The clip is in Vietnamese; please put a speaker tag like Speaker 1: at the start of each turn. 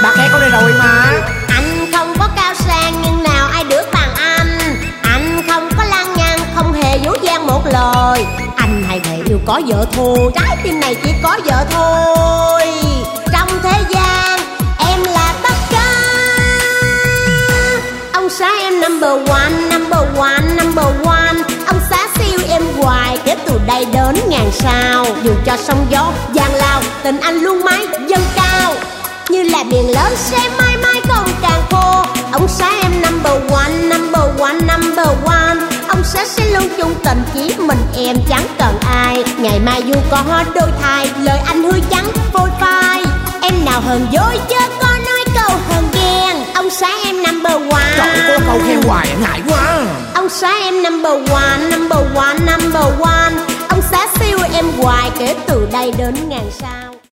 Speaker 1: Bác nghe câu này rồi mà.
Speaker 2: Anh không có cao sang nhưng nào ai được bằng anh. Anh không có lăng nhăng, không hề dối gian một lời. Anh hay thề yêu có vợ thôi, trái tim này chỉ có vợ thôi. Trong thế gian em là tất cả. Ông xã em number one, number one, number one. Ông xã siêu em hoài, kể từ đây đến ngàn sao. Dù cho sóng gió giang lao, tình anh luôn mãi dâng cao. Như là biển lớn sẽ mãi mãi không càng khô. Ông xã em number one, number one, number one. Ông xã sẽ luôn chung tình, chỉ mình em chẳng cần ai. Ngày mai dù có đôi thai, lời anh hứa chẳng phôi phai. Em nào hờn dối chớ có nói câu hờn ghen. Ông xã em number one.
Speaker 1: Trời, có câu khen hoài em ngại quá.
Speaker 2: Ông xã em number one, number one, number one. Ông xã siêu em hoài, kể từ đây đến ngàn sao.